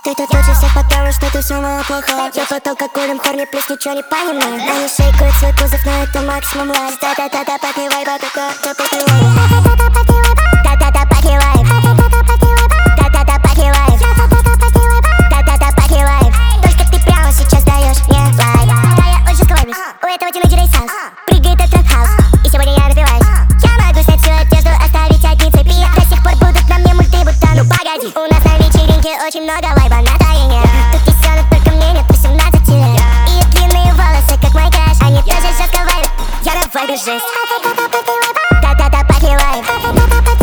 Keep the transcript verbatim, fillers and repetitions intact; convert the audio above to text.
Ты тут лучше всех, потому что ты самая плохая. Я поток как курим, хорни, плюс ничего не понимаю. Они шейкают свой кузов, но это максимум лайф. Та-та-та-та, подливай, потока, та подливай. Та-та-та, подливай. Та-та-та, подливай. Та-та-та, подливай. Только ты прямо сейчас даешь мне лайк. Да, я очень склонюсь, у этого Тимати рейсанс. Прыгает этот хаус, и сегодня я напиваюсь. Я могу снять всю одежду, оставить одни цепи. До сих пор будут на мне мульты, будто ну погоди. У нас на вечеринке очень много вайба на тайне. Тут тесенок, только мне нет восемнадцати лет. И длинные волосы, как мой кэш. Они тоже жестко вайбят, я на вайбе жесть. Та-та-та, подливай.